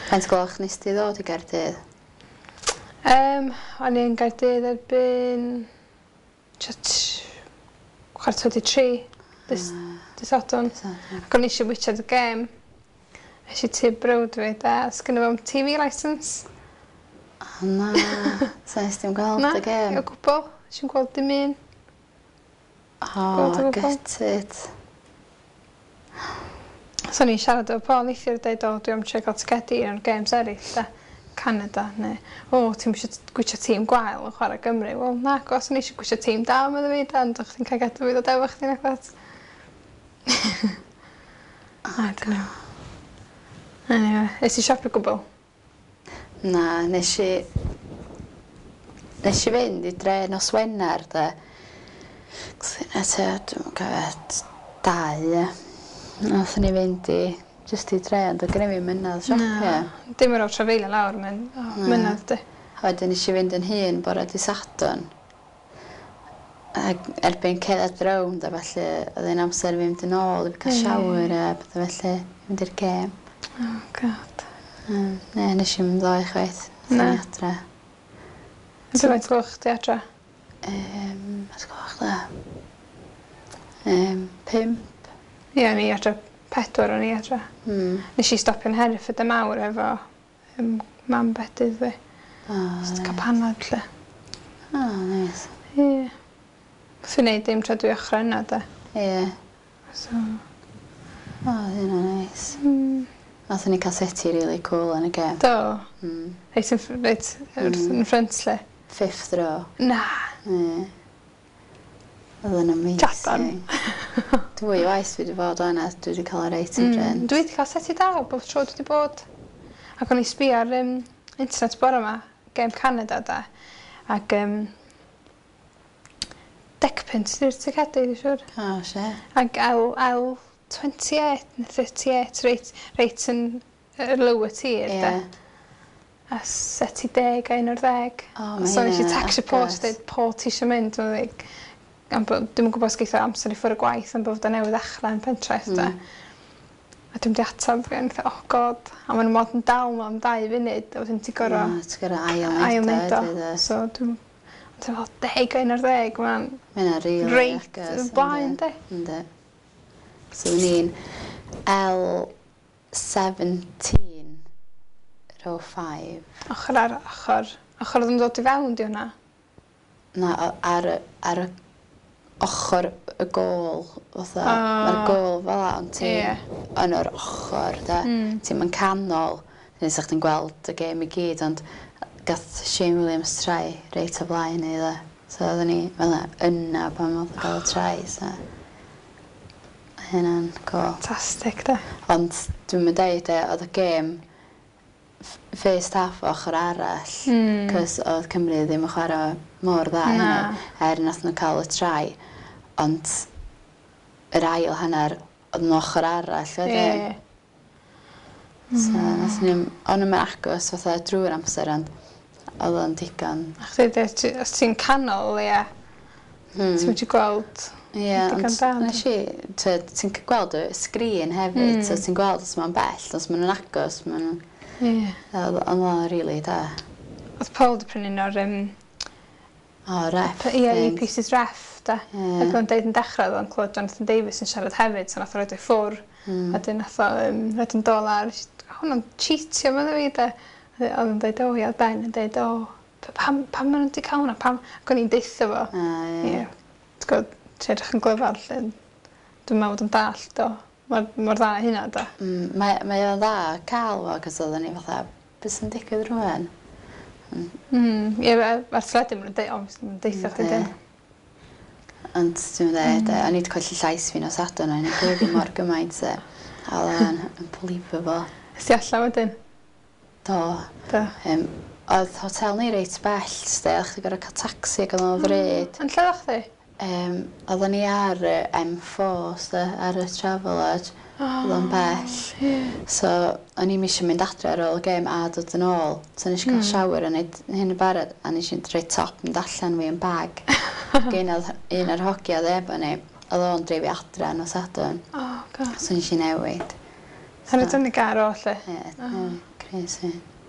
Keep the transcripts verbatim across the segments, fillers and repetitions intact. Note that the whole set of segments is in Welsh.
Faint gloch nes ti ddod i Gaerdydd? Um, o'n i'n Gaerdydd erbyn... chwarter wedi tri. Dys Sadwrn. Ac o'n i eisiau wytio dy gêm. Nes i ti brwd fi, da. Sgynno fo'm T V licence. O na, sa nes ti'n gweld dy gêm? Na, o gwbl. Nes i'n gweld dim un. O, gutted. So ni'n siarad o Paul neithiwr dweud, o, dwi am trio gael tygedi yn games eraill, da. Canada, neu, o, ti'n eisiau gwytio tîm gwael yn chwarae Gymru? Wel, na, gos, o'n eisiau gwytio tîm da, meddwl fi, da, ond chdi'n cael gadw fi ddod efo chdi'n agwat. I don't know. Anyway, ys i siop y gwbl? Na, nes i... Nes i fynd i dre nos Wener, da. Cos yna te, dwi'n cofio, dau, ie. Nath ni fynd i, just i dre, ond o gynnu fi mynydd siopio. Na, dim yr o trafeilio lawr, mynydd di. Wedyn nes i fynd yn hun bore di Sadwrn. Ac erbyn cerdded rownd a felly, oedd ein amser i fynd yn ôl, i fi cael siawr a bethau felly, fynd i'r gêm. Oh, god. Ne, nes i mynd ddoi chwaith. Na. Adre. Ydw faint gloch di adre? Um, Faint gloch da? Um, pimp. Ie, ni adre pedwar o'n i adre. Hmm. Nes i stopio'n Hereford y mawr efo um, mam bedydd fi. O, Just cael panad lle. O, neis. Ie. Fi'n neud dim tra dwi ochr yna, da. Ie. So... O, hynna neis. Mm. Nath ni cael seti really cool yn y gêm. Do. Mm. Reit yn, reit, yn ffrant lle. Fifth row. Na. Ie. Oedd yn amazing. Jadan. Dwy waith fi wedi bod o'na, dwi wedi cael yr eight hundred. Dwi wedi cael seti da, bob tro dwi wedi bod. Ac o'n i sbio ar um, internet bore yma, Game Canada da. Ac um, dec punt di'r ticedi, dwi'n siwr. O, se. Ac L, L twenty-eight neu thirty-eight, reit, reit yn y lower tier, Ie. da. A seti deg a un o'r ddeg. O, ma' So nes i hynna'n text agos. report dweud, Paul, ti eisiau mynd? Dwi'n dweud, Dwi'n gwybod os geithio amser i ffwrdd y gwaith am bod y newydd ddechrau yn pentraeth, da. A dwi'n di atab fi, yn oh god. A maen nhw'n mod yn dal nhw am dau funud, a wedyn ti gorau... Ti'n gorau ail neud o. So dwi'n... Dwi'n fel deg a un o'r ddeg, mae'n... Mae'n rili reit yn blaen, de. Ynddi. So ni'n L seventeen row five. Ochr ar ochr. Ochr oedd yn dod i fewn di hwnna? Na, o- ar y- ar y ochr y gôl, fatha, mae'r gôl fel la, ond ti Ie. yn yr ochr, da. Ti'n yn canol, neu sa'ch ti'n gweld y gêm i gyd, ond gath Shane Williams trai reit o blaen i, da. So oedden ni, fel na, yna pan oedd gael y trai, so... Hynna'n cool. Fantastic, da. Ond dwi'n mynd deud, e, oedd y gêm f- first half ochr arall, cos oedd Cymru ddim yn chwarae mor dda Na. hynny, er nath nhw cael y trai. Ond yr ail hanner oedd yn ochr arall, wedyn. Ie. So, nath ni, o'n yma'n agos fatha drwy'r amser, ond oedd o'n digon. A chdi, de, ti- os ti'n canol, ie, Hmm. ti'n mynd i gweld... Ie, digon ond da, nes i, t- ti'n c- gweld y sgrin hefyd, so ti'n gweld os mae'n bell, os maen nhw'n agos, maen nhw'n... Ie. Oedd o'n rili da. Oedd Paul di prynu o'r... Um, O, rep. Ie, i thing. pieces ref, da. Ie. Ac o'n deud yn dechrau, oedd o'n clywed Jonathan Davies yn siarad hefyd, so nath o roed o'i ffwr. A dyn nath o um, roed yn dolar. Hwnnw'n cheatio, meddwl fi, da. Oedd o'n deud, o, ia, Ben, yn deud, o, pam, pam maen nhw wedi cael hwnna? Pam? Ac o'n i'n deithio fo. A, ie. Ie. T'w gwybod, ti edrych yn glyfar, lle dwi'n meddwl bod yn dall, do. Mor, mor dda hynna, da. Mm, Mae mae o'n dda cael fo, cos oedden ni fatha, beth sy'n digwydd rhywun? Mm, ie, ar teledu, maen nhw'n deud, o, maen deithio chdi Yndi. dyn. Ond dwi'n dweud, mm. o'n i wedi colli llais fi nos adon, o'n i'n gwybod mor gymaint, e. A oedd o'n unbelievable. Ys ti allan wedyn? Do. Do. Um, oedd hotel ni reit bell, ste, o'ch ti gorau cael taxi ac oedd o'n fryd. Yn lle ddech chi? Um, oedden ni ar y M four, ste, ar y Travelodge. Oedd o'n bell. So, o'n i'n eisiau mynd adre ar ôl y gêm a dod yn ôl. So, nes i cael shower a neud hyn y barod, a nes i'n rhoi top mynd allan fi yn bag. Gen oedd un o'r hogia efo ni, oedd o'n dreif i adre nos adon. O, god. So, nes i newid. Har ydyn ni gar o, lle? Ie, Crazy.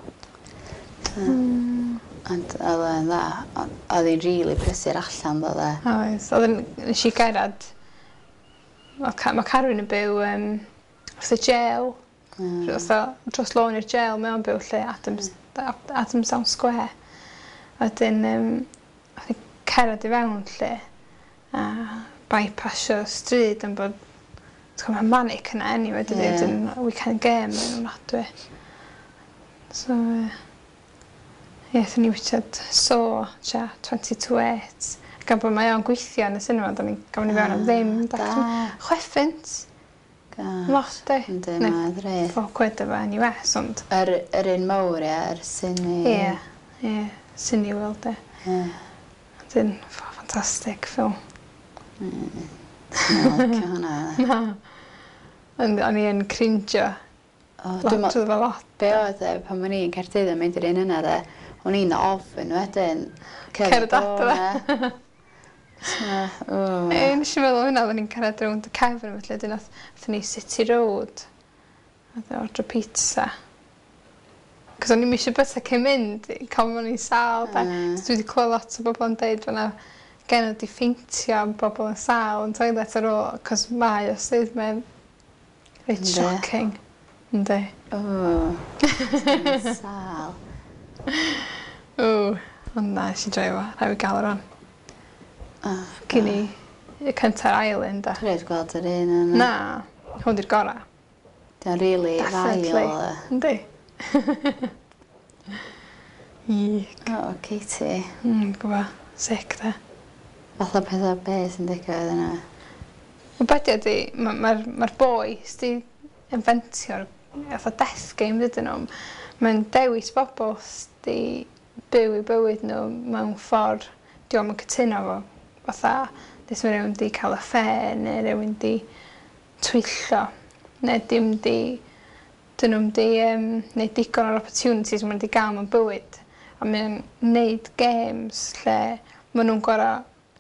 Ond oedd e'n dda. Oedd hi'n rili prysur allan ddo dde. Oes. Oedd yn... Nes i gerad... Mae Carwyn yn byw um, wrth y jail. Mm. Dros lôn i'r jail mewn byw lle Adams, mm. Adams Town Square. A dyn... Um, oedd hi'n cerad i fewn lle. A bypassio stryd yn bod... Mae'n manic yna anyway. Yeah. Dyn weekend game yn ofnadwy. So... Uh, Ie, yeah, ni wytad so, tia, twenty-two eight. Gan bod mae o'n gweithio yn y cinema, da ni'n gafon ni fewn am ddim. Da. Chweffint. Lot, de. Ynddi, mae'n rhaid. Fo gwed efo N U S, ond... Yr, yr un mawr, ia, yr Cine... Ie, ie, Cine World, de. Ie. Dyn, fo, ffantastig ffilm. Mm. Mae'n licio hwnna. Na. O'n i yn crindio. Oh, lot oedd efo lot. Be oedd e, pan o'n i'n Caerdydd yn mynd i'r un yna, de. O'n i'n ofyn wedyn. Cerdd adre. E, nes i meddwl hwnna, o'n i'n cerdd rownd y cefn felly, dyn nath ni City Road. A dyn ordro pizza. Cos o'n i'n eisiau bwyta cyn mynd, cael o'n i'n sal, da. Mm. Dwi wedi clywed lot o bobl yn deud fyna gen o di ffeintio am bobl yn sal yn toilet ar ôl, cos mae o sydd mewn reit shocking. Ynddi. O, sal. O, ond na, nes i droi fo. Rhaid fi gael ar on. Oh, Gyn i y cynta'r island, da. Dwi'n rhaid gweld yr un yna. Na, hwn di'r gora. Dwi'n rili fail. Ynddi. Iec. O, Katie. Mm, gwa, sick, da. Fath o pethau beth sy'n digwydd yna. Mae beth ydi, mae'r ma boi sydd inventio'r fatha death game dydyn nhw. Mae'n dewis bobl sydd byw i bywyd nhw mewn ffordd diolch yn cytuno fo. Fatha, dys mae rhywun di cael y ffe, neu rhywun di twyllo, neu dim di, dyn nhw'n di, um, neu digon o'r opportunities mae'n di gael mewn bywyd. A mae'n neud games lle maen nhw'n gorau...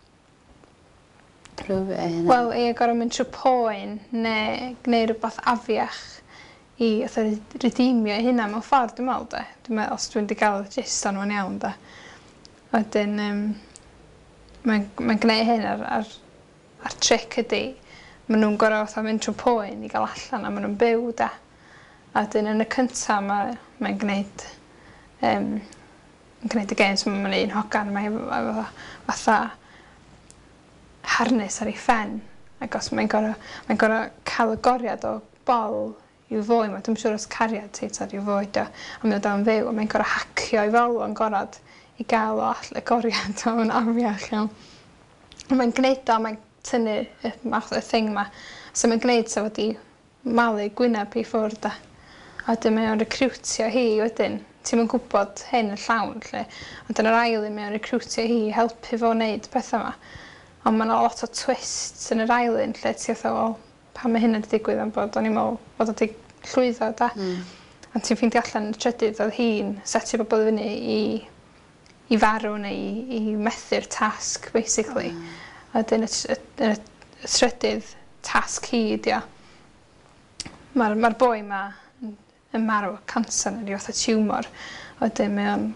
Prwfio hynny. Wel, ie, gorau mynd trwy poen, neu gwneud rhywbeth afiach i redeemio hynna mewn ffordd, dwi'n meddwl, de. Dwi'n meddwl, os dwi'n di gael y gist o'n iawn, de. Wedyn, um, mae'n mae gwneud hyn ar, ar, ar tric ydi. Maen nhw'n gorau mynd trwy poen i gael allan a maen nhw'n byw, de. A wedyn, yn y cyntaf, mae'n mae gwneud, um, gwneud y games, mae'n un hogan, mae'n fatha harness ar ei ffen. Ac os mae'n gorau, mae'n gorau cael y goriad o bol i'w fwy, mae dwi'n siŵr os cariad teit ar i'w fwy, a mae'n dod o'n fyw, a mae'n gorau hacio i fel o'n gorad i gael o all y goriad o'n afiach iawn. Mae'n gwneud o, mae'n tynnu y, y thing ma, so mae'n gwneud sef wedi malu gwyneb i ffwrdd, a wedyn mae'n recrwtio hi wedyn. Ti'n mynd gwybod hyn yn llawn, lle, ond yn yr ail mae'n recrwtio hi i helpu fo wneud pethau yma. Ond mae'n lot o twists yn yr ailyn, lle ti oedd o, pan mae hyn wedi digwydd am bod o'n i'n meddwl bod o'n llwyddo, da. Mm. A ti'n ffeindio allan y trydydd oedd hi'n setio bobl i fyny i, i farw neu i, i methu'r tasg, basically. Mm. A dyn y, y, y, y trydydd tasg hi ydi o. Mae'r ma boi yma yn, yn marw o cancer neu fath o tiwmor. A dyn mae o'n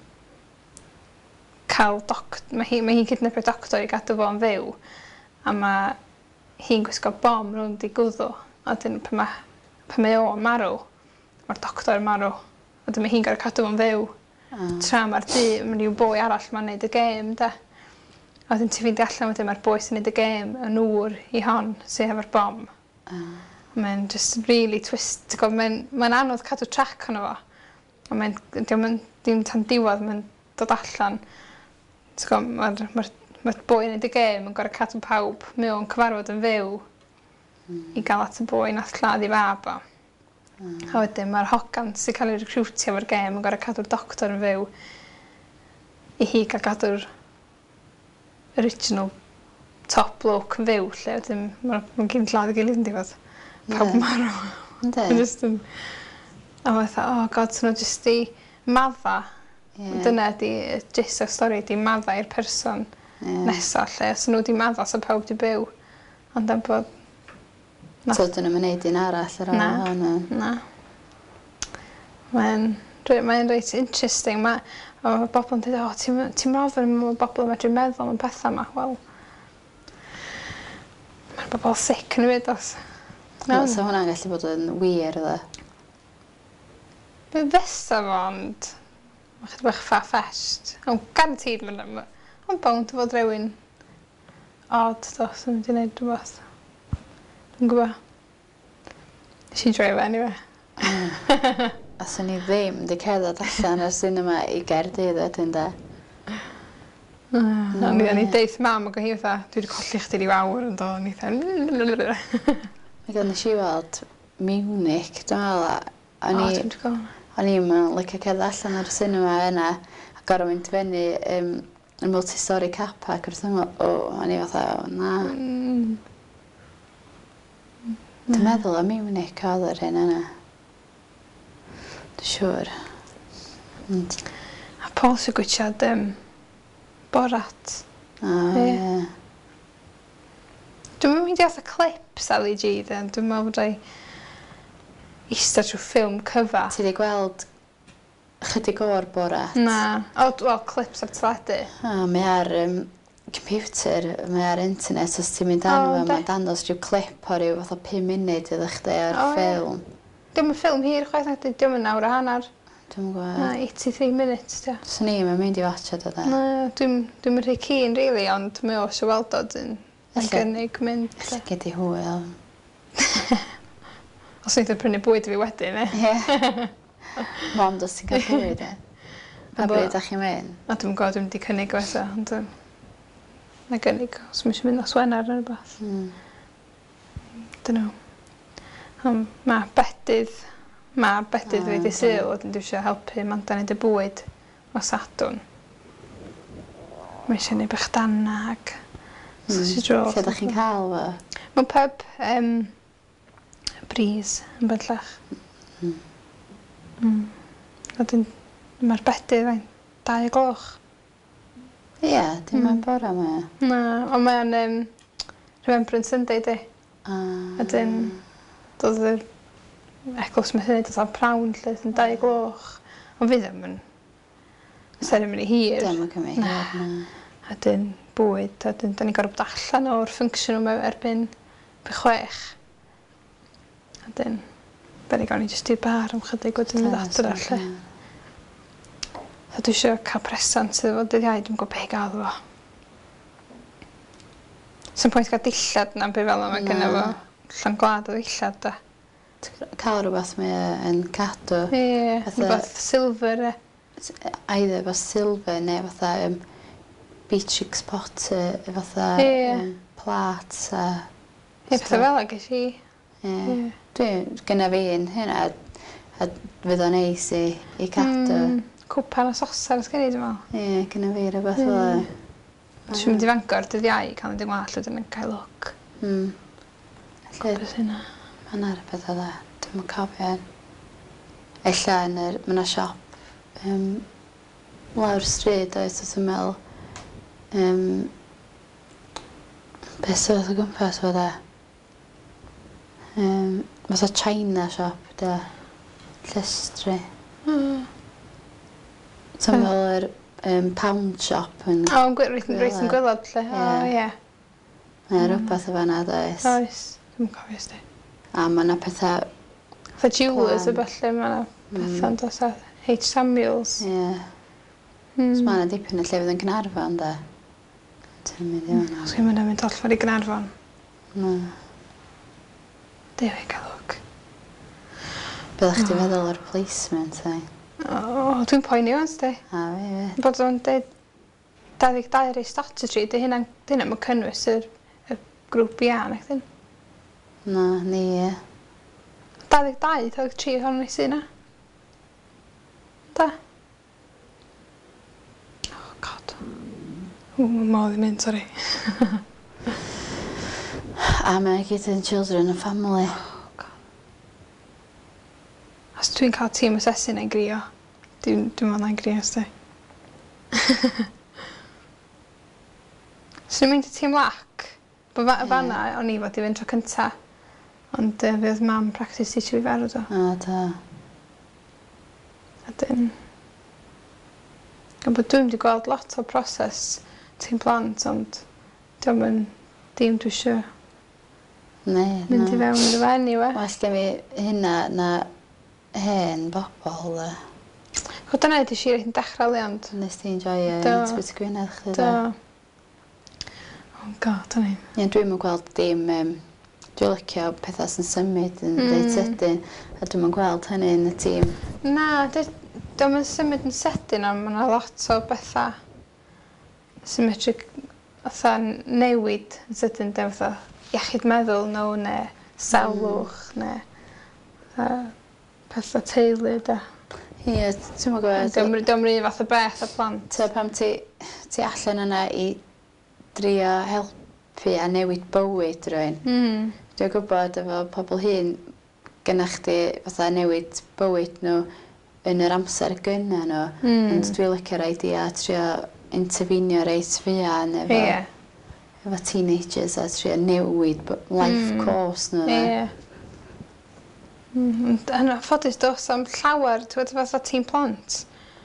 cael doct... Mae hi'n hi cydnabod doctor i gadw fo yn fyw. A mae hi'n gwisgo bom rhwng di gwddw. A dyn pan mae, pan mae o'n marw, mae'r doctor yn marw. A dyn mae hi'n gael cadw fo'n fyw. Mm. Tra mae'r di, mae'n rhyw boi arall mae'n neud y gêm, da. A dyn ti'n ffeindio allan wedyn mae'r boi sy'n neud y gêm yn ŵr i hon sy'n efo'r bom. Mm. Mae'n just really twist. Mae'n mae anodd cadw trac ono fo. A mae'n, dim tan diwedd, mae'n dod allan. Mae'r ma ma boi yn neud y gêm yn gorau cadw pawb mewn cyfarfod yn fyw mm. i gael at y boi nath lladd i fab o. Mm. A wedyn mae'r hogan sy'n cael ei recrwtio efo'r gêm yn gorau cadw'r doctor yn fyw i hi gael cadw'r original top bloke yn fyw lle. Wedyn mae'n ma gyn lladd i gilydd yn diwedd. Pawb yeah. marw. Ynddi. A mae'n dda, oh god, so nhw jyst i madda. Yeah. Dyna di, gist o'r stori, di madda i'r person yeah. nesaf lle. So nhw di madda so pawb di byw. Ond am bod... So dyn nhw'n mynd un arall ar ôl hwnna? Na, na. Mae'n Mae'n reit interesting. Mae ma bobl yn dweud, o, ti'n ti meddwl mae bobl yn medru meddwl am pethau yma? Wel, mae'r bobl sick yn y byd os. No. So hwnna'n gallu bod yn wir, dda? Be fesa fo, ond mae chydig bach far-fetched. Ond garantid mae'n... Ond bound fod rhywun odd, dos, yn mynd i wneud rhywbeth. Dwi'n gwybod. Nes i droi fe, anyway. Mm. A sy'n ni ddim di cerdded allan ar cinema i Gaerdydd wedyn da. No, ni ni deith mam ac o hi fatha, dwi wedi colli chdi ryw awr yn dod, ni fatha... Mae gan nes i weld Munich, dwi'n meddwl, a O, dwi'n dwi'n gwybod. o'n i'n licio cerdded allan ar y cinema yna, a gorau mynd fyny um, y multi-story car park, wrth ymwneud, o, o'n i fatha, o, na. Mm. Dwi'n meddwl am Munich oedd yr hyn yna. Dwi'n siŵr. And... A Paul sy'n gwysiad um, Borat. O, Ie. ie. Dwi'n mynd i atho clips Ali G, then. Dwi'n meddwl bod ei eistedd trwy ffilm cyfa. Ti wedi gweld chydig o'r Borat? Na. O, wel, clips ar teledu. O, mae ar um, computer, mae ar internet, os ti'n mynd O, arno fo, yndi? mae danos rhyw clip o ryw fath o pum munud iddo chdi ar O, ie. ffilm. Dim yn ffilm hir chwaith, na, dim yn awr a hanner. Dwi'n Na, gwybod. eighty-three minutes, dio. Swn i'n mynd i watch o da. Na, dwi'n dwi'n rhy keen, really, ond mae o eisiau weld o dyn. Yn Ella- gynnig mynd. Ella gyd i hwyl. Os wnaeth o'n prynu bwyd i fi wedyn, e? Ie. Mom, dos ti'n cael bwyd, e? Pa Bo- bryd a'ch chi'n mynd? A dwi'n gwybod dwi'n wedi cynnig o eto, ond um, na gynnig, os mae eisiau mynd o Swenar neu rhywbeth. Hmm. Dyn nhw. Um, mae bedydd, mae bedydd O, fi wedi yndi. syl, wedyn dwi eisiau helpu Manda wneud y bwyd o Sadwn. Mae eisiau gwneud bych danag. So si dro. Lle da chi'n cael fo? Mae'n pub um, Breeze yn bellach. Mm. Mm. Wedyn mae'r bedydd yn dau o gloch. Ie, dim Mm. yn bora me. Na, ond mae'n um, Remembrance Sunday di. A... Wedyn doedd yr eglwys mae'n hynny, doedd o'n prawn lle, yn dau o gloch. Ond fi ddim yn ceremony hir. Dim yn cymryd Na. hir, na. Wedyn bwyd, wedyn da ni'n gorfod bod allan o'r ffungsiwn yma erbyn by chwech. Wedyn, da ni gael ni jyst i'r bar am chydig wedyn mynd adra lle. So dwi eisiau cael presant sydd fod dydd iau, dwi'n gwybod be i gael fo. Sy'n pwynt gael dillad na be fel yma Na. gyda fo. Llan gwlad o dillad da. Cael rhywbeth mae yn cadw. Ie, Fatha- rhywbeth silver e. Either efo silver neu fatha um, Beatrix Potter, fatha Ie. um, plat a... Ie, pethau fel ag eisi. Ie. Ie. Dwi, gyna fi yn hynna, a fydd o'n neis i, i cadw. Mm, Cwpan o sosar ysgen i, dwi'n meddwl. Ie, gyna fi rhywbeth Mm. fel Dwi'n mynd i fangor dydd iau, cael mynd i gwallt wedyn yn cael look. Mm. Lle, Beth hynna. mae'n ar y beth o dda, dwi'n cofio. Ella yn yr, mae'n siop um, lawr stryd oes os yn meddwl. Um, beth sydd o gwmpas o dda? Um, Fatha China shop, da. Llestri. Mm. Ti'n meddwl yr um, pound shop yn... O, yn gwe- reit yn reit yn gwylod lle. O, Ie. ie. Mae rhywbeth o fanna, does. Oes. Dwi'n cofio sti. A mae yna pethau... Fa jewelers y Plan. falle, mae yna Mm. pethau yn dos a H. Samuels. Ie. Mm. So mae yna dipyn o lle fydd yn Cynarfon, da. Ti'n mynd i fanna. Os dwi'n mynd mynd oll ffordd i Gynarfon. No. Dew i gael lwg. Byddach chdi feddwl o'r placement, ei. O, dwi'n poeni o'n sti. A fi, fi. Bod o'n dweud dau ddeg dau rei statutory, dy hynna'n hynna mae'n cynnwys yr, y grŵp I A, nech dyn? No, ni, ie. dau ddeg dau, dau ddeg tri hon nes yna. Da. Oh, god. Ww, mae'n modd i mynd, sori. A mae'n gyd yn children and family. Oh, god. Os dwi'n cael tîm asesin yn grio, dwi'n dwi modd na'n grio, sti. Os dwi'n mynd i tîm lac, bo fa, Ie. fanna o'n i fod i fynd tro cynta. Ond uh, fydd mam practice teacher fi farw do. A da. A dyn... A bod dwi'n wedi gweld lot o broses ti'n plant, ond diolch yn dim dwi isio Ne, mynd i na. fewn iddo fe anyway. Well, gen fi hynna na hen bobl. yy. Chod dyna ydy si yn dechrau liand. Nes ti'n joio Do. Ysbyty Gwynedd chdi Do. da? Oh god, o'n i. Ie, dwi'm yn gweld dim... Um, dwi'n licio pethau sy'n symud yn mm. reit sydyn, a dwi'm yn gweld hynny yn y tîm. Na, dwi'n yn symud yn sydyn, ond mae yna lot o bethau sy'n medru fatha newid yn sydyn, dim fatha iechyd meddwl nhw, neu salwch, mm. neu uh, pethau teulu, da. Ie, ti'n mwyn gwybod... Dwi'n rhy fath o beth o plant. Ta pam ti, ti allan yna i drio helpu a newid bywyd rwy'n. Mm. Dwi'n gwybod efo pobl hyn, gyda chdi fatha newid bywyd nhw yn yr amser gynna nhw. Mm. Ond dwi'n licio'r idea trio interfinio reit fian efo, yeah. efo teenagers a trio newid life mm. course nhw. Ie. Mm, yn ffodus, dos am llawer, ti'n gwybod fatha tîm plant.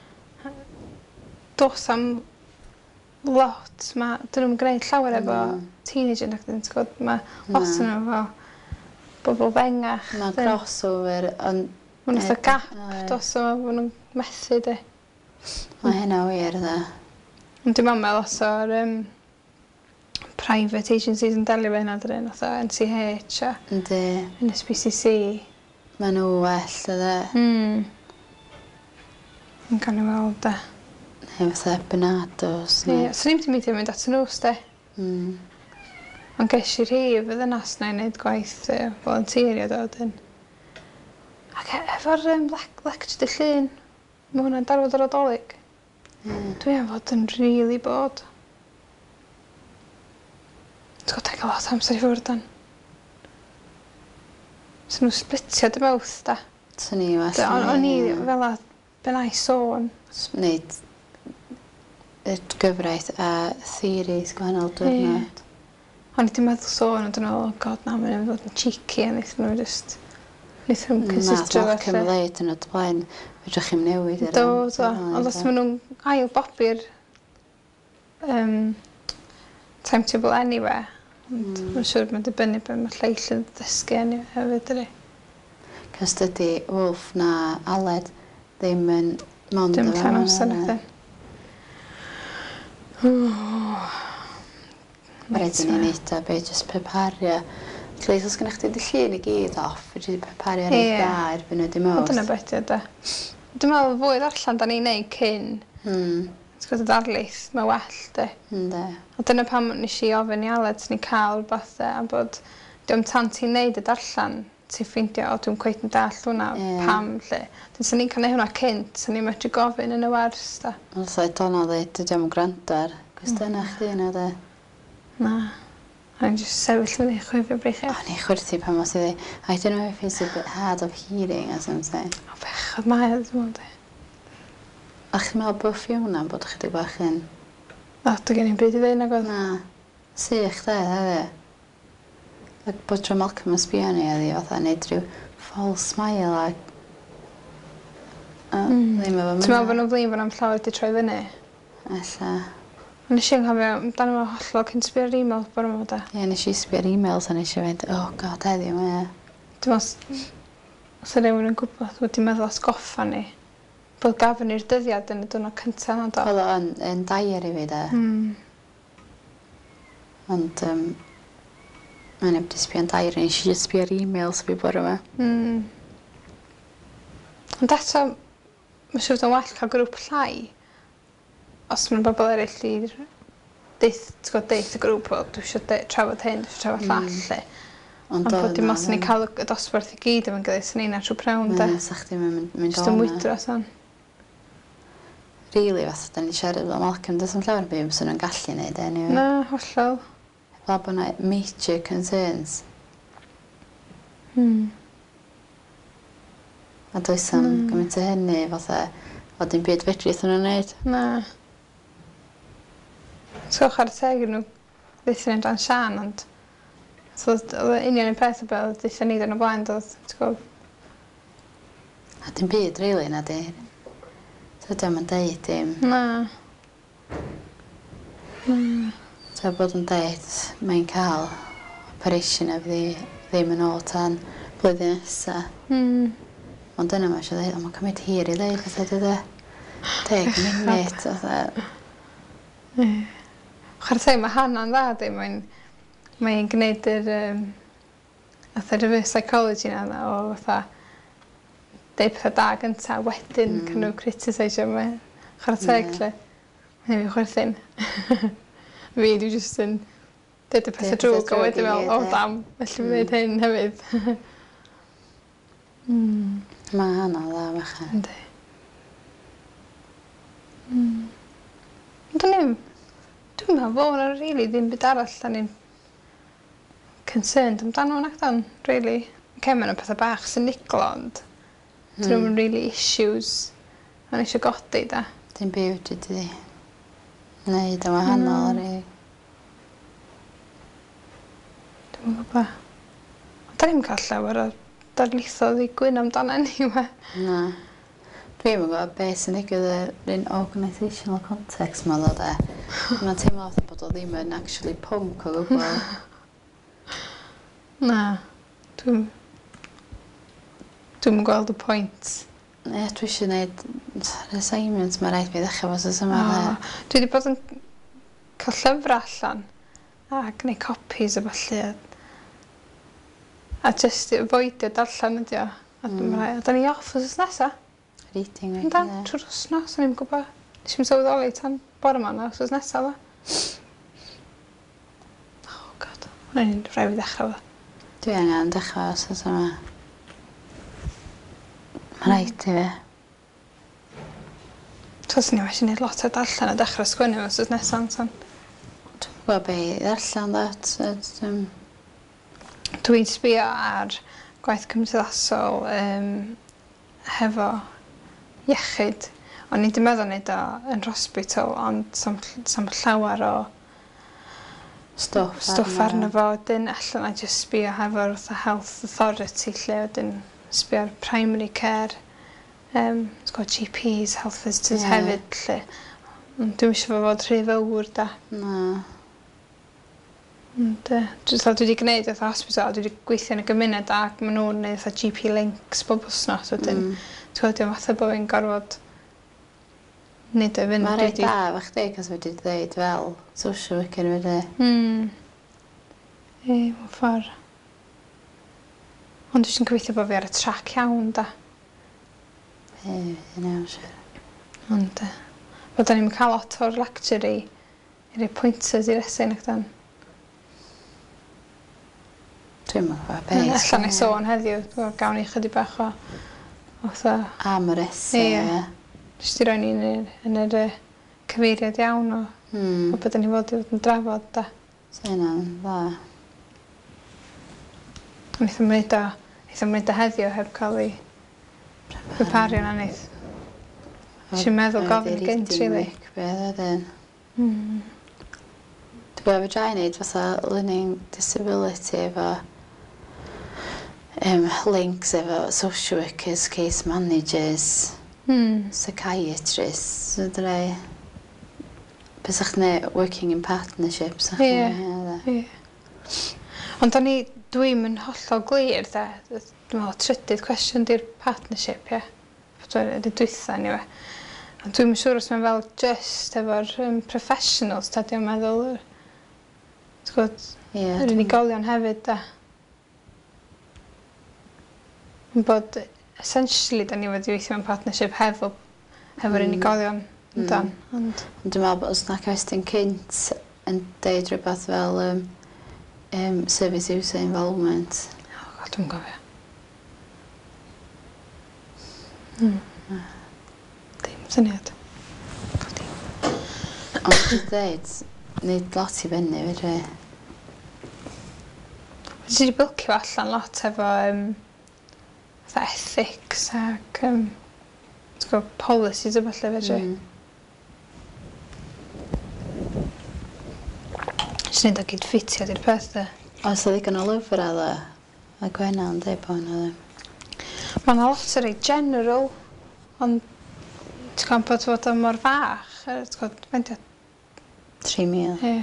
Dos am lot, ma, dyn nhw'n gwneud llawer efo mm. teenager, ti'n gwybod, mae lot yn efo bobl fengach. Mae crossover, ond... Mae'n eitha gap, dos o, maen nhw'n methu, di. Mae hynna wir, dda. Ond dwi'n meddwl os o'r um, private agencies yn delio fe hynna, dyn nhw, N C H a Yndi. N S B C C. Mae nhw well, dda. Mm. Yn gan i weld, da. Neu fatha Benados. Ie, so ni'n mynd i mynd at y nws, de. Mm. Ond ges i rhif y ddynas na i wneud gwaith uh, volunteerio dod yn. Ac e- efo'r um, lecture dy llun, mae hwnna'n darfod yr adolyg. Mm. Dwi am fod yn rili bod. Ti'n gwybod cael lot o amser i ffwrdd dan. So nhw'n splitio dy mawth, da. Swn i well. O'n o'n i fel a ben ai sôn. Wneud y gyfraith a theories gwahanol diwrnod. O'n i wedi meddwl sôn, ond yn ôl, oh god, na, mae'n fod yn cheeky, a wnaethon nhw just... Wnaethon nhw'n cysystio Na, Malcolm Leid yn oed blaen, fydrwch chi'n newid yr Do, do. Ond os maen nhw'n ail bobi'r um, timetable anyway, ond mm. mae'n siŵr mae'n dibynnu beth mae lleill yn ddysgu anyway hefyd, ydy. Cos dydy Wolf na Aled ddim yn mond Dim llawn amser nath Mae rhaid i ni wneud o, be jyst peparia. Lleis, os gynnwch chi di llun i gyd off, fe jyst peparia rhaid da erbyn nhw di mawr. Ond dyna beth ydy, da. Dwi'n meddwl fwy allan da ni'n neud cyn. Hmm. Ti'n gwybod y darlith, mae well, de. Ynddo. A dyna pam nes i ofyn i Aled ni cael rhywbeth de, a bod diolch tan ti'n neud y darllan, ti'n ffeindio, o dwi'n cweith yn dall hwnna, yeah. pam, lle. Dyn sy'n ni'n cael neud hwnna cynt, sy'n ni'n medru gofyn yn y wers, da. Os oed Donald dweud, dwi ddim yn gwrando ar gwestiynau chdi yna, de. Na. A'n just sefyll yn ei chwifio breichio. O'n i chwrthi pan mas i ddi, I don't know if it's a bit hard of hearing or something. O bechod mae, dwi'n meddwl, de. A chi'n meddwl bod Fiona bod chydig bach yn... O, dwi'n gen i'n byd i ddweud na gwrdd. Na. Sych, de, de. Ac bod tro Malcolm yn sbio ni a ddi, fatha neud rhyw false smile a... O, Mm. ddim efo Ti'n meddwl bod nhw'n flin bod nhw'n llawer wedi troi fyny? Alla. Ond nes i'n cofio, dan nhw'n hollol cyn sbio'r e-mail bore yma, da. Ie, nes i sbio'r e-mails a nes i fynd, oh god, heddiw, ie. Dwi'n meddwl, os ydy rhywun yn gwybod wedi meddwl osgoffa ni, bod gafon i'r dyddiad yn y dwrnod cyntaf na do. Oedd o yn, yn dair i fi, de. Mm. Ond, um, mae'n ebdi sbio'n dair, nes i sbio'r e-mails fi bore yma. Mm. Ond eto, mae'n siŵr bod yn well cael grŵp llai. Os mae'n bobl eraill i deith, ti'n gwybod, deith y grŵp, o, dwi eisiau de- trafod hyn, dwi eisiau trafod llall, lle. Ond Ond bod dim os ni'n cael y dosbarth i gyd efo'n gilydd, sy'n ein trwy prawn, de. Mae'n sa chdi mynd mynd Just yn mwydro, son. Rili, fath, da ni siarad efo Malcolm, does am llawer byd sy'n nhw'n gallu neud, anyway. Na, hollol. Fel bod yna major concerns. Hmm. A does am Mm. gymaint o hynny, fatha, o dim byd fedri ydyn nhw'n neud. Na. Sgwch ar y teg yn nhw ddeithio ni'n dan Sian, ond so, oedd oedd union un peth o beth ddeithio ni dyn nhw blaen, doedd, ti'n gwybod? A dim byd, rili, na di. Dydy am yn deud dim. Na. Na. Ta bod yn deud mae'n cael operation a fyddi ddim yn ôl tan blwyddyn nesa. Mm. Ond dyna mae eisiau dweud, ond mae'n cymryd hir i ddeud fatha dydy. Deg munud, fatha. Ie. Chwarae teg, mae Hannah'n dda, di. Mae'n mae'n gwneud yr um, fatha reverse psychology na o fatha deud pethau da gynta, wedyn mm. kind of criticisio me. Chwarae teg, lle. Mae'n fi chwerthin. Fi, dwi jyst yn deud y pethau drwg a wedyn fel, o dam, felly fi dweud hyn hefyd. mm. Mae Hannah dda, fachan. Yndi. Mm. Dwi'n ni'n... Dwi'n meddwl bod yna rili ddim byd arall da ni'n concerned amdano nac dan, really. Cem yna pethau bach sy'n niclo, ond dyn nhw'n mm. really issues ma'n eisiau godi, da. Dim byw dwi di wneud yn wahanol ar ei. Dwi'n gwybod. Da ni'n cael llawer o darlithoedd i gwyn amdano ni, we. Na. Dwi'n gwybod beth sy'n digwydd yr un organisational context ma ddod e. Mae'n teimlo fatha bod o ddim yn actually pwnc o gwbl. Na. Dwi'n... Dwi'n gweld y pwynt. Ie, dwi eisiau gwneud assignments mae rhaid fi ddechrau fos ys yma. Oh, dwi wedi bod yn cael llyfr allan a gwneud copies o falle. A just avoidio darllen ydi o. A mm. da ni off os nesa. Reading week. Yndan, trwy'r wsnos, o'n i'n gwybod. Nes i'n sylweddoli tan bore yma na, os nesa fa. Oh, god. O'n i'n rhaid i ddechrau fo. Dwi angen dechrau os ys yma. Mae'n rhaid i fi. Tos ni wedi gwneud lot o darllen a dechrau sgwennu fo os nesaf. Dwi'n gwybod be i ddarllen dat. Dwi'n sbio ar gwaith cymdeithasol um, hefo iechyd. O'n i wedi meddwl wneud o yn hospital, ond sam, sam llawer o stwff stwff arno fo. Dyn allan a just sbio hefo'r health authority lle, dyn sbio ar primary care, um, G Ps, health visitors yeah. hefyd lle. Dwi'n eisiau fod rhy fawr da. Na. Ond, uh, dwi wedi gwneud eitha hospital, dwi wedi gweithio yn y gymuned ac maen nhw'n gwneud eitha G P links bob wsnos. Wedyn, mm. Dwi'n gwybod fatha bod fi'n gorfod wneud o fynd. Mae'n rhaid da fe chdi, cos wedi dweud fel social worker wedi. Mm. Ie, mewn ffordd. Ond dwi'n gobeithio bod fi ar y trac iawn, da. Ie, fi'n iawn, siwr. Ond, uh, bod ni'n cael lot o'r lecture i, i rei pointers i'r esau nag dan. Dwi'n gwybod beth. Allan ei sôn heddiw, gawn ni chydig bach o... Am yr esau, ie. Jyst i roi ni yn yr cyfeiriad iawn o hmm. o beth ni fod i fod yn drafod, da. So yna'n dda. Ond eithaf mwyd o, eithaf mwyd o heddiw heb cael ei prepario na neith. Eisiau meddwl gofyn gynt, rili. Beth ydyn. Mm. Dwi'n gwybod fe drai wneud fatha learning disability efo um, links efo social workers, case managers, mm. psychiatrists, so drai beth sa'ch ne working in partnerships. Ie, ie. Ond da ni, dwi'n yn hollol glir, da. Dwi'n meddwl, trydydd cwestiwn di'r partnership, ie. Dwi'n dwytha ni fe. Dwi'n siŵr os mae'n fel just efo'r um, professionals, ta di'n meddwl, ti'n gwybod, yeah, yr unigolion hefyd, da. Bod, essentially, da ni wedi weithio mewn partnership hefo, hefo'r mm. unigolion, mm. dan. Ond dwi'n meddwl bod os yna cwestiwn cynt yn deud rhywbeth fel um, um, service user involvement. O, oh, god, dwi'n gofio. Mm. Mm. Dim syniad. Godi. Ond dwi'n dweud, wneud lot i fyny, fydde. Wedi wedi bylcio allan lot efo um, ethics ac um, policies o falle, fydde. Mm. Jyst wneud o gyd ffitio di'r peth, da. Os oedd ddigon o lyfr a dda, a Gwenna yn dweud bod yna ddim. Mae'n lot o rei general, ond Ti'n gwybod bod fod o mor fach? Ti'n gwybod, mae'n dweud... Tri mil. Ie.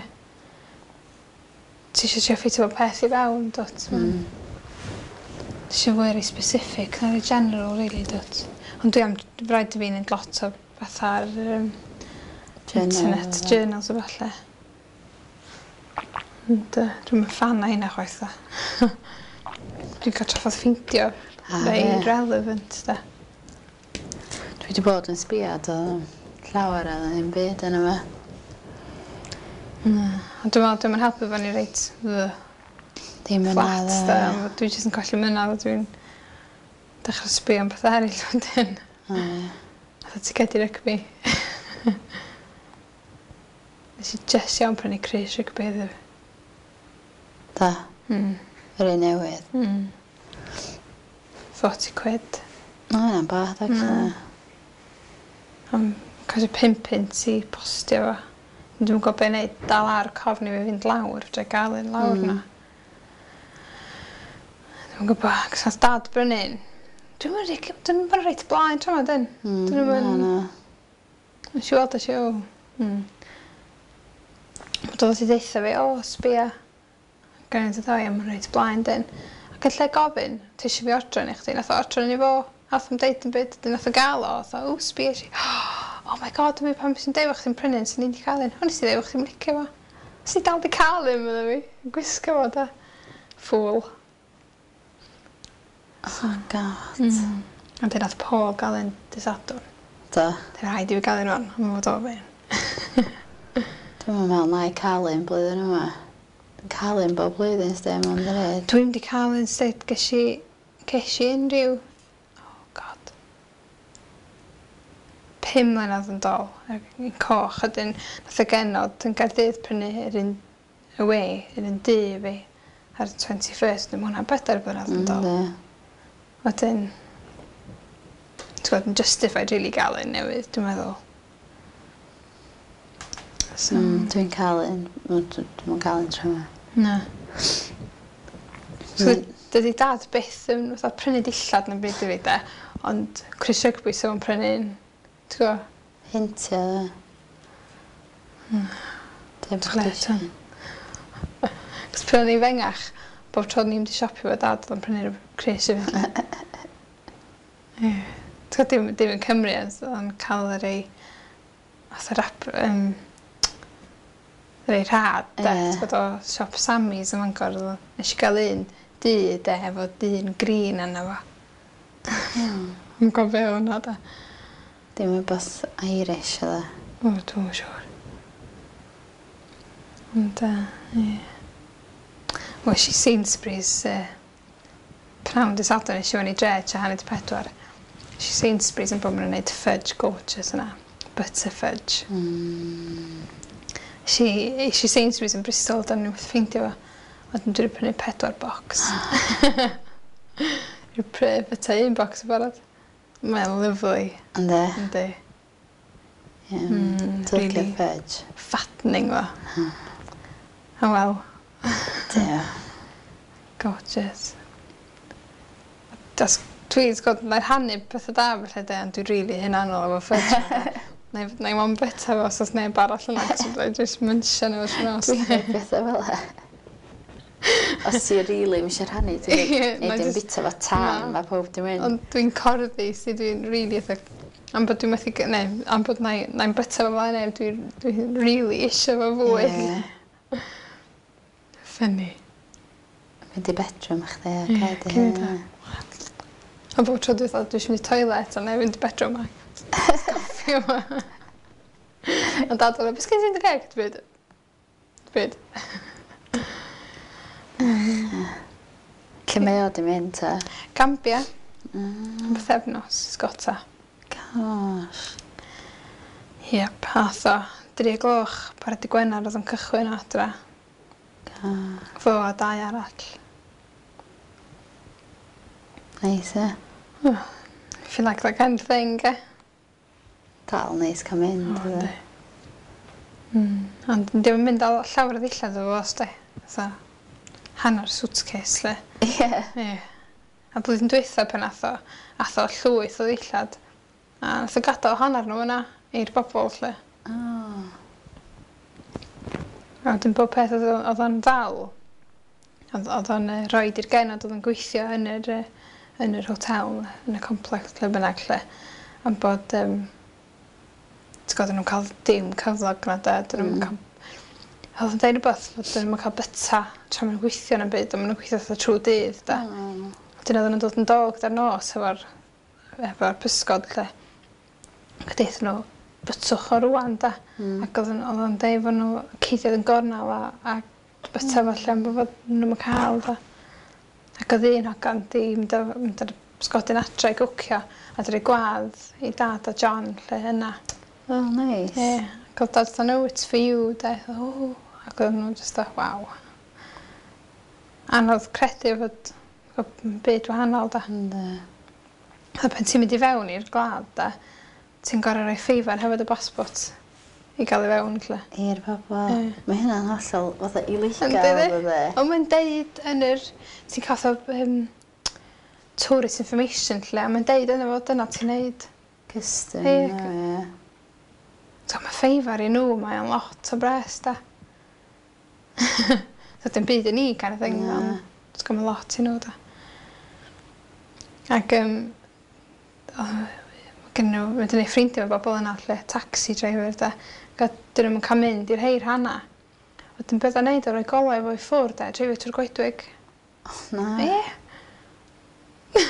Ti eisiau trio ffitio fo peth i fewn, dwt? Mm. Ti eisiau fwy rei specific, na'r i general, really, dwt? Ond dwi am, rhaid i fi'n neud lot o fatha'r um, internet, journals o falle. Ond uh, dwi'n fan a hynna chwaith, da. Dwi'n cael trafod ffeindio rei relevant, da. Dwi wedi bod yn sbiad o llawer o un byd yn yma. Na. Ond dwi'n meddwl, dwi'n helpu fan i reit fy Dim yn flat, da. Dwi jyst yn colli mynadd a dwi'n dechrau sbio am beth eraill wedyn. O, ie. Fatha ti gedi rygbi. Nes i just iawn prynu Cris rygbi iddo fi. Da, Mm. yr un newydd. Mm. forty quid. O, yna'n bach, actually. Am cos y pum pint i postio fo. Dwi'n gwybod beth wneud dal ar cofn i fi fynd lawr, fydra gael un lawr Mm. na. Dwi'n gwybod, cos nath dad brynu'n. Dwi'n mynd dwi'n mynd reit blaen tra ma dyn. Mm, Dyn nhw'm yn- na, Nes i weld y siw. Mm. Doedd ti deitha fi, o, sbia. Gan i ddau am reit blaen dyn. Ac yn lle gofyn, ti eisiau fi ordro ni chdi? Nath o ordro ni fo, nath o'n deud yn byd, dyn nath o gael o, nath o, o, sbia si. Oh my god, dwi'n mynd pam sy'n deud chdi'n prynu'n sy'n ni wedi cael un. O, nes i deud chdi'n licio fo. Nes i dal di cael un, fydda fi. Yn gwisgo fo, da. Ffwl. Oh, god. Mm. Ond dyn nath Paul gael un dysadwn. Da. Dwi'n rhaid i fi gael un o'n, am fod o fi. Dwi'n meddwl na i cael un blwyddyn yma. Dwi'n cael un bob blwyddyn stem am ddryd. Dwi'n wedi cael un sut ges i, ges i unrhyw, oh god, pum mlynedd yn dol, yn coch, a dyn nath y genod yn Gaerdydd prynu yr un away, yr un dy fi, ar y twenty-first, dwi'n hwnna bedair blynedd yn dol. Wedyn, ti'n gwybod, yn justified really gael un newydd, dwi'n meddwl. So, Mm, dwi'n cael un. Dwi'n cael un tro yma. na. So, dydy dad byth yn fatha prynu dillad na'n byd i fi de, ond Chris Rugby sy'n o'n prynu un, ti'n gwybod? Hintio, da. Dwi'n Ti'n gwybod? Cos pryn ni fengach, bob tro ni'n di siopio fo dad, o'n prynu'r Chris i fi. Ie. Ti'n gwybod, dim, dim yn Cymru, ond cael yr ei, fatha rap, um, yr ei rhad, de, Ie. ti'n gwybod, o siop Sammy's yn Mangor, nes i gael un du, de, efo dyn green yna fo. Yn gofio hwnna, da. Dim yn bos Irish, o da. O, dwi'n siŵr. Ond, uh, ie. Wel, si Sainsbury's, uh, pnawn dy sadwn nes i fan i dre, tra hanner di pedwar. Si Sainsbury's yn bod yn gwneud fudge gorgeous yna. Butter fudge. Mm. Si, si Sainsbury's yn Bristol, da ni'n wrth ffeindio fo. Ond dwi'n prynu pedwar box. Dwi'n prynu bita un box o barod. Mae'n lyflu. Ynddi? Yndi. Ie. Mm, Dwi'n licio really. fudge. Fattening fo. O wel. Dio. Gorgeous. Das, dwi'n gwybod, mae'n hannu beth o da felly de, ond dwi'n rili hynanol efo fudge. Na i mam bita fo, os oes neb arall yna, cos dwi'n just mynsio nhw os nos. Dwi'n gwneud bethau fel e. Os ti rili eisiau rhannu, Ie, dwi'n na neud yn jyst- bita fo tan, na. mae pob dim yn. Ond dwi'n corddi, sydd dwi'n rili eitha... Am bod dwi'n methu... Ne, am bod na'n na bita fo flaen neb, dwi'n dwi rili eisiau fo fwy. Ie. Ffynnu. Mynd i bedroom chdi a Ie, cael dy cyn hynna. A bob tro dwi'n dweud, dwi'n mynd i toilet, a na i fynd i bedroom ma. Scoffio fo. A dad o'n beth gen ti'n dy geg? Dwi'n byd. Dwi'n byd. Lle mae o di mynd ta? Gambia. Mm, Am bythefnos, sgota. Gosh. Iep, hath o. Dri o gloch, parad i Gwenar oedd yn cychwyn o adra. Gosh. Fo a dau arall. Neis e. I feel like that kind of thing, e? Dal neis cael mynd. O, ynddi? yndi. Mm. Ond ddim yn mynd â llawer o ddillad o fos, de. Fatha hanner suitcase, le. Ie. Ie. A blwyddyn dwytha pan ath o, ath o llwyth o ddillad. A nath o gadael hanner nhw yna i'r bobl lle. Oh. A wedyn bob peth oedd o- oedd o'n ddal. Oedd oedd o'n uh, roed i'r genod oedd yn gweithio yn yr, uh, yn yr hotel, yn y complex lle bynnag lle. Am bod, um, ti'n gwybod, nhw'n cael dim cyflog na da. Dyn nhw'n cael... Oedd yn dweud rhywbeth fod dyn nhw'n cael byta tra maen nhw'n gweithio yn y byd, a maen nhw'n gweithio fatha trwy dydd, da. Oh. Dyn oedd nhw'n dod yn dog da'r nos efo'r efo'r pysgod, lle. Ac deith nhw, bytwch o rwan, da. Mm. Ac oedd yn- oedd yn dweud fod nhw cyddiad yn gornel a, a byta mm. falle am bod nhw'n cael, da. Ac oedd un hogan di mynd â- mynd â'r pysgodyn adre i gwcio, a dyr ei gwadd i dad a John, lle hynna. Oh, nice. Ie, yeah. Ac oedd dad, I know it's for you, da. Oh. Ac oedd nhw'n just a, waw. Anodd credu fod fod byd wahanol, da. Ynddo. A pan ti'n mynd i fewn i'r gwlad, da, ti'n gorau rhoi ffeifar hefyd y basbot i gael i fewn, lle. I'r pobol. Ie. Mae hynna'n hollol fatha illegal, Yndi, di? ynddo. Ond mae'n deud yn yr... Ti'n cael fatha um, tourist information, lle, a mae'n deud yna fod dyna ti'n neud. Custom, Ie, no, c- ie. So mae ffeifar i nhw, mae'n lot o bres, da. So dim byd i ni, kind of thing. Na. Ond it's gymryd lot i nhw, da. Ac, um, oh, gen nhw, mae dyn ni ffrindio efo bobl yna, lle, taxi driver, da. Ac dyn nhw'n cael mynd i'r heir hana. Wedyn beth o'n neud o roi golau efo i ffwrdd, da, dreifio trwy'r goedwig. Oh, na. Ie.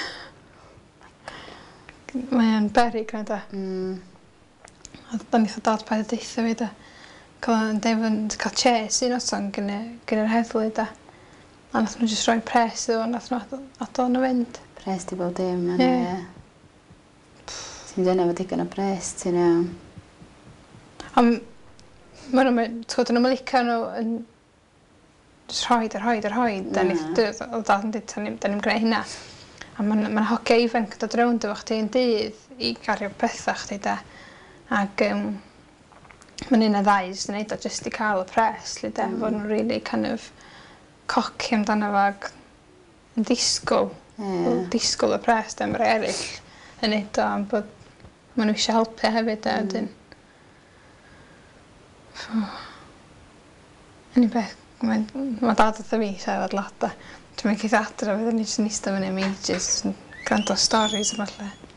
Mae'n berig, na, da. Mm. A da ni dod dod peth deitha fi, da. Cael yn defyn, cael chase un oson gen y- gen yr heddlu, da. A nath nhw jyst rhoi pres iddo, nath nhw adael nhw fynd. Pres di bod dim, Ie. yna, ie. Ti'n dyn efo digon o pres, ti'n iawn. Am, ma' nhw'n mynd, ti'n gwybod, nhw'n licio nhw yn just rhoid a rhoid a rhoid. Da ni, Na. o dal yn dweud, da ni'n gwneud hynna. A mae'n ma hogia ifanc yn dod rownd efo chdi yn dydd i gario pethau chdi, da. Ac um, mae'n un o ddau jyst yn neud o jyst i cael y pres, li, da. Mm. Fod nhw'n really kind of coci amdano fo ac yn disgwyl. Ie. Disgwyl y pres, da, mae'r eraill yn neud o am bod maen nhw eisiau helpu hefyd, da. Mm. Yn un beth, mae ma dad wrtho fi siarad lot, da. Dwi'n mynd geith adra, fydden ni jyst yn eistedd fyny am ages yn gwrando stories yma lle.